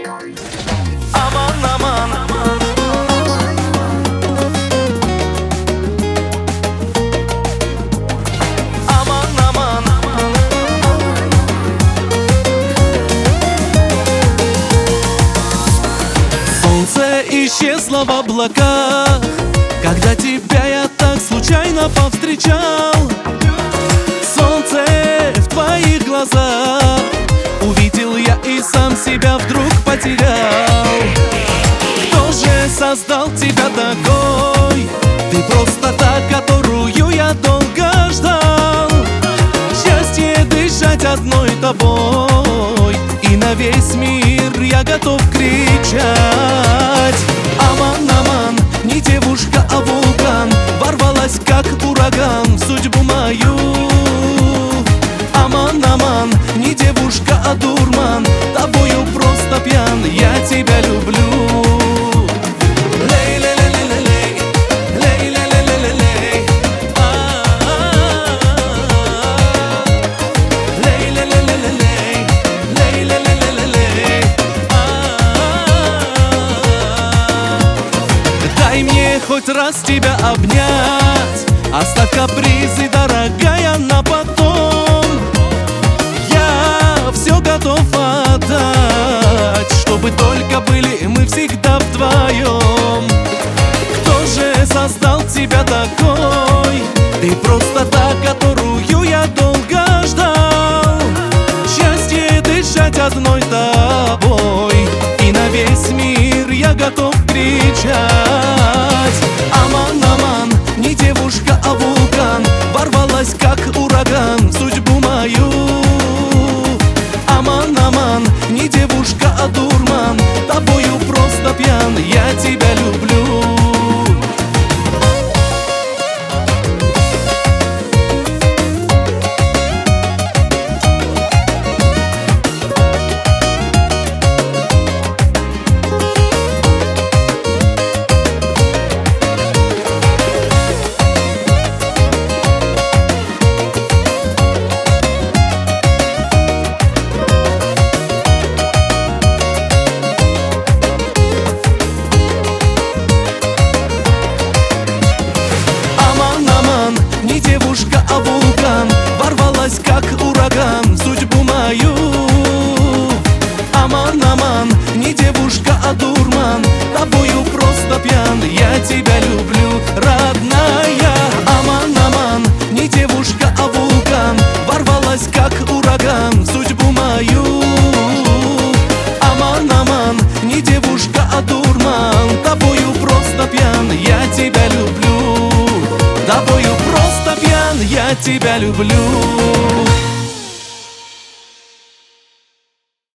Aman aman, aman aman. Солнце исчезло в облаках, когда тебя я так случайно повстречал. Солнце в твоих глазах увидел я и сам себя вдруг потерял. Кто же создал тебя такой? Ты просто та, которую я долго ждал. Счастье дышать одной тобой, и на весь мир я готов кричать. Аман, аман, не девушка, а вулкан, ворвалась как ураган в судьбу мою. Аман, аман, не девушка, а дурман, тобою просто пьян, я тебя люблю. Дай мне хоть раз тебя обнять, оставь капризы, дорогая, на потом. Я все готов отдать, чтобы только были мы всегда вдвоем. Кто же создал тебя такой? Ты просто та, которую я долго ждал. Счастье дышать одной тобой, и на весь мир я готов кричать. Аман, аман, не девушка, а вулкан, ворвалась как ураган в судьбу мою. Аман, аман, не девушка, а дурман, тобою просто пьян, я тебя люблю. Не девушка, а вулкан, ворвалась как ураган в судьбу мою. Аман, аман, не девушка, а дурман, тобою просто пьян, я тебя люблю, родная. Аман, аман, не девушка, а вулкан, ворвалась как ураган в судьбу мою. Аман, аман, не девушка, а дурман, тобою просто пьян, я тебя люблю. Тобою просто пьян, я тебя люблю.